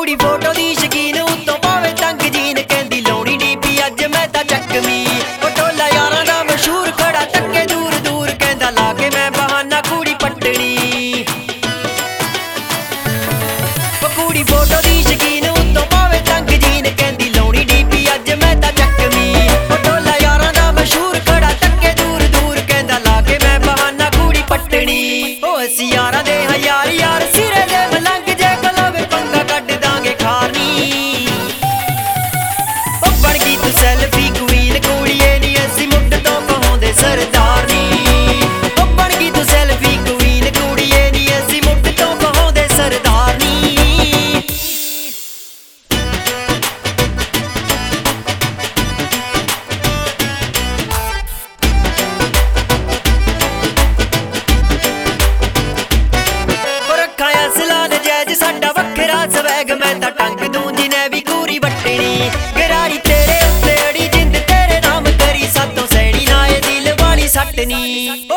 ਕੁੜੀ ਫੋਟੋ ਦੀ ਸ਼ਕੀਨ ਉੱਤੋਂ ਪਾਵੇ ਤੰਗ ਜੀਨ ਕਹਿੰਦੀ ਲਾਉਣੀ ਡੀਪੀ ਅੱਜ ਮੈਂ ਤਾਂ ਚੱਕਵੀਂ ਟੋਲਾ ਯਾਰਾਂ ਦਾ ਮਸ਼ਹੂਰ ਖੜਾ ਟੱਕੇ ਦੂਰ ਦੂਰ ਕਹਿੰਦਾ ਲਾ ਕੇ ਮੈਂ ਬਹਾਨਾ ਕੁੜੀ ਪੱਟਣੀ ਕੁੜੀ ਫੋਟੋ ਦੀ ਸ਼ਕੀਨ ਉੱਤੋਂ ਪਾਵੇ ਤੰਗ ਜੀਨ ਕਹਿੰਦੀ ਲਾਉਣੀ ਡੀਪੀ ਅੱਜ ਮੈਂ ਤਾਂ ਚੱਕਵੀਂ ਟੋਲਾ ਯਾਰਾਂ ਦਾ ਮਸ਼ਹੂਰ ਖੜਾ ਟੱਕੇ ਦੂਰ ਦੂਰ ਕਹਿੰਦਾ ਲਾ ਕੇ ਮੈਂ ਬਹਾਨਾ ਕੁੜੀ ਪੱਟਣੀ ਉਹ ਅਸੀਂ ਯਾਰਾਂ ਦੇ ਹਜ਼ਾਰ ਯਾਰ ਸਿਰੇ ਦੇ ਮਲੰਗ ਜੇ ਕਲਾਵੇ ਪੰਗਾ ਕੱਢ ਦਾਂਗੇ ਖਾਰਨੀ ਉਹ ਬਣ ਗਈ ਤੂੰ ਸੈਲਫੀ ਕੁਈਨ ਕੁੜੀਏ ਨੀ ਅਸੀਂ ਮੁੱਢ ਤੋਂ ਕਹਾਉਂਦੇ ਸਰਦਾਰਨੀ ਉਹ ਬਣ ਗਈ ਤੂੰ ਸੈਲਫੀ ਕੁਈਨ ਕੁੜੀਏ ਨੀ ਅਸੀਂ ਮੁੱਢ ਤੋਂ ਕਹਾਉਂਦੇ ਸਰਦਾਰਨੀ ਸਾਡਾ ਵੱਖਰਾ ਸਵੈਗ ਮੈਂ ਤਾਂ ਟੰਗ ਦੂੰ ਜਿਨੇ ਵੀ ਕੂਰੀ ਵੱਟਣੀ ਗਰਾਰੀ ਤੇਰੇ ਉੱਤੇ ਅੜੀ ਜਿੰਦ ਤੇਰੇ ਨਾਮ ਕਰੀ ਸਾਤੋਂ ਸੈਣੀ ਨਾ ਇਹ ਦਿਲ ਵਾਲੀ ਸੱਟਣੀ।